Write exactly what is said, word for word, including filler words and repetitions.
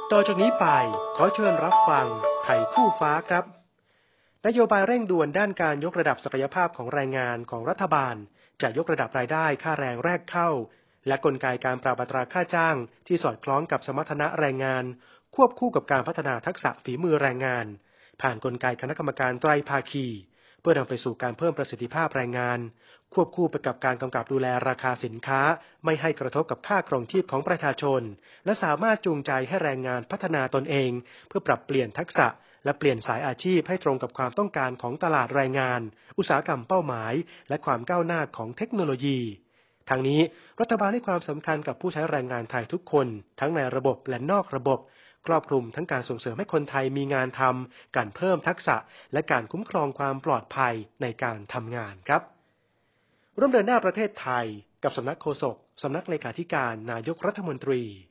ต่อจากนี้ไปขอเชิญรับฟังไทยคู่ฟ้าครับนโยบายเร่งด่วนด้านการยกระดับศักยภาพของแรงงานของรัฐบาลจะยกระดับรายได้ค่าแรงแรกเข้าและกลไกการปรับอัตราค่าจ้างที่สอดคล้องกับสมรรถนะแรงงานควบคู่กับการพัฒนาทักษะฝีมือแรงงานผ่านกลไกคณะกรรมการไตรภาคีเพื่อนำไปสู่การเพิ่มประสิทธิภาพแรงงานควบคู่ไปกับการกำกับดูแลราคาสินค้าไม่ให้กระทบกับค่าครองชีพของประชาชนและสามารถจูงใจให้แรงงานพัฒนาตนเองเพื่อปรับเปลี่ยนทักษะและเปลี่ยนสายอาชีพให้ตรงกับความต้องการของตลาดแรงงานอุตสาหกรรมเป้าหมายและความก้าวหน้าของเทคโนโลยีทางนี้รัฐบาลให้ความสำคัญกับผู้ใช้แรงงานไทยทุกคนทั้งในระบบและนอกระบบครอบคลุมทั้งการส่งเสริมให้คนไทยมีงานทำการเพิ่มทักษะและการคุ้มครองความปลอดภัยในการทำงานครับร่วมเดินหน้าประเทศไทยกับสำนักโฆษกสำนักเลขาธิการนายกรัฐมนตรี